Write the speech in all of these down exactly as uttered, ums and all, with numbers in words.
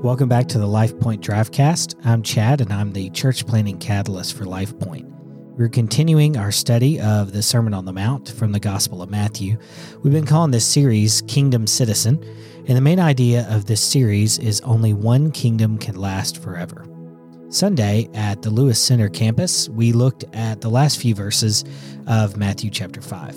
Welcome back to the Life Point Drivecast. I'm Chad, and I'm the church planning catalyst for Life Point. We're continuing our study of the Sermon on the Mount from the Gospel of Matthew. We've been calling this series Kingdom Citizen, and the main idea of this series is only one kingdom can last forever. Sunday at the Lewis Center campus, we looked at the last few verses of Matthew chapter five.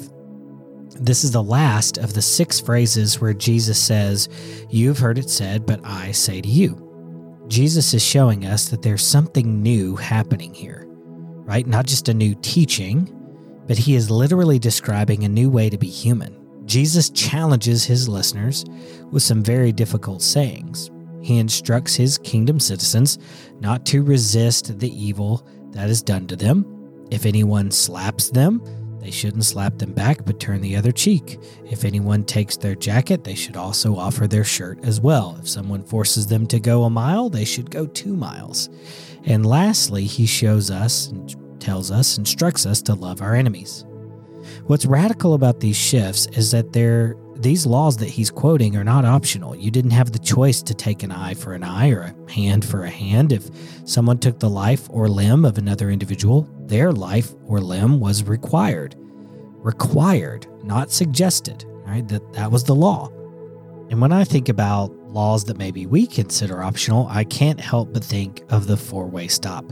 This is the last of the six phrases where Jesus says, "You've heard it said, but I say to you." Jesus is showing us that there's something new happening here, right? Not just a new teaching, but he is literally describing a new way to be human. Jesus challenges his listeners with some very difficult sayings. He instructs his kingdom citizens not to resist the evil that is done to them. If anyone slaps them, they shouldn't slap them back, but turn the other cheek. If anyone takes their jacket, they should also offer their shirt as well. If someone forces them to go a mile, they should go two miles. And lastly, he shows us and tells us, instructs us to love our enemies. What's radical about these shifts is that they're, these laws that he's quoting are not optional. You didn't have the choice to take an eye for an eye or a hand for a hand. If someone took the life or limb of another individual, their life or limb was required. Required, not suggested. Right? That, that was the law. And when I think about laws that maybe we consider optional, I can't help but think of the four-way stop.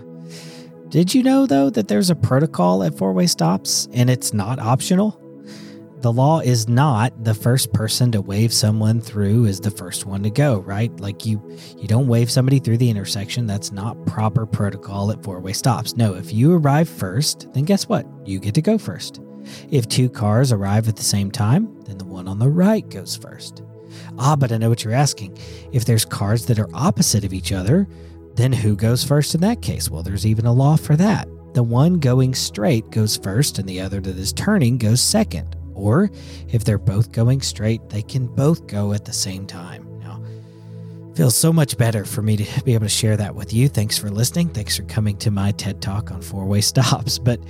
Did you know, though, that there's a protocol at four-way stops and it's not optional? The law is not the first person to wave someone through is the first one to go, right? Like you, you don't wave somebody through the intersection. That's not proper protocol at four-way stops. No, if you arrive first, then guess what? You get to go first. If two cars arrive at the same time, then the one on the right goes first. Ah, but I know what you're asking. If there's cars that are opposite of each other, then who goes first in that case? Well, there's even a law for that. The one going straight goes first and the other that is turning goes second. Or if they're both going straight, they can both go at the same time. Now, it feels so much better for me to be able to share that with you. Thanks for listening. Thanks for coming to my TED Talk on four-way stops. But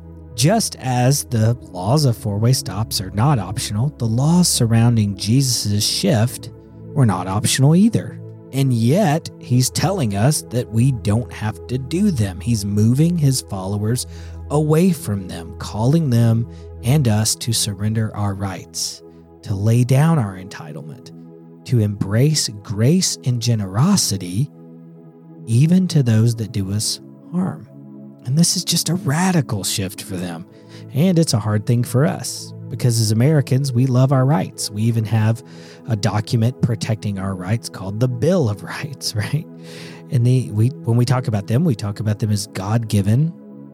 just as the laws of four-way stops are not optional, the laws surrounding Jesus' shift were not optional either. And yet, he's telling us that we don't have to do them. He's moving his followers away from them, calling them and us to surrender our rights, to lay down our entitlement, to embrace grace and generosity, even to those that do us harm. And this is just a radical shift for them. And it's a hard thing for us because as Americans, we love our rights. We even have a document protecting our rights called the Bill of Rights, right? And the we when we talk about them, we talk about them as God-given,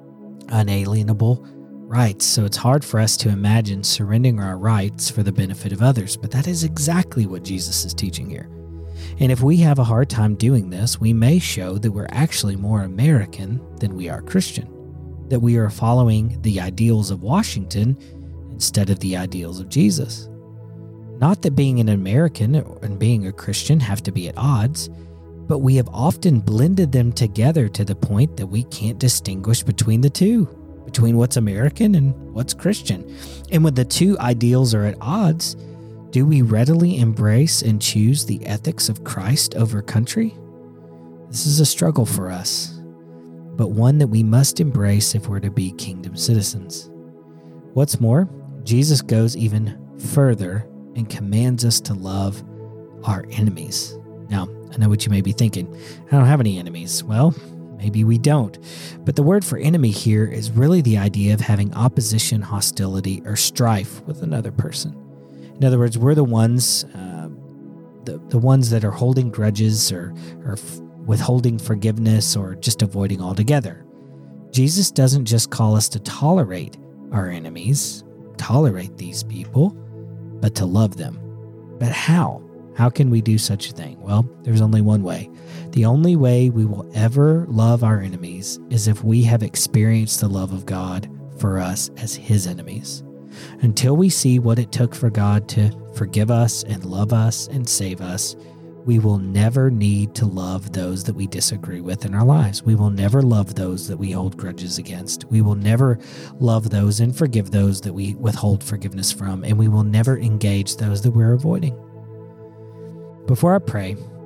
unalienable rights. So it's hard for us to imagine surrendering our rights for the benefit of others, but that is exactly what Jesus is teaching here. And if we have a hard time doing this, we may show that we're actually more American than we are Christian, that we are following the ideals of Washington instead of the ideals of Jesus. Not that being an American and being a Christian have to be at odds, but we have often blended them together to the point that we can't distinguish between the two, between what's American and what's Christian. And when the two ideals are at odds, do we readily embrace and choose the ethics of Christ over country? This is a struggle for us, but one that we must embrace if we're to be kingdom citizens. What's more, Jesus goes even further and commands us to love our enemies. Now, I know what you may be thinking. I don't have any enemies. Well, maybe we don't. But the word for enemy here is really the idea of having opposition, hostility, or strife with another person. In other words, we're the ones, uh, the, the ones that are holding grudges or, or f- withholding forgiveness or just avoiding altogether. Jesus doesn't just call us to tolerate our enemies, tolerate these people, but to love them. But how? How can we do such a thing? Well, there's only one way. The only way we will ever love our enemies is if we have experienced the love of God for us as his enemies. Until we see what it took for God to forgive us and love us and save us, we will never need to love those that we disagree with in our lives. We will never love those that we hold grudges against. We will never love those and forgive those that we withhold forgiveness from, and we will never engage those that we're avoiding. Before I pray,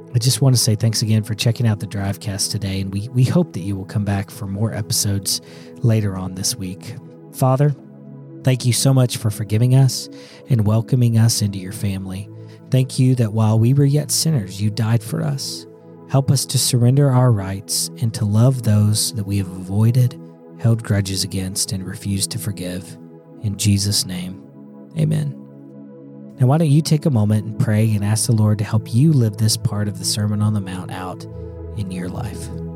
I just want to say thanks again for checking out the Drivecast today, and we, we hope that you will come back for more episodes later on this week. Father, thank you so much for forgiving us and welcoming us into your family. Thank you that while we were yet sinners, you died for us. Help us to surrender our rights and to love those that we have avoided, held grudges against, and refused to forgive. In Jesus' name, amen. Now, why don't you take a moment and pray and ask the Lord to help you live this part of the Sermon on the Mount out in your life?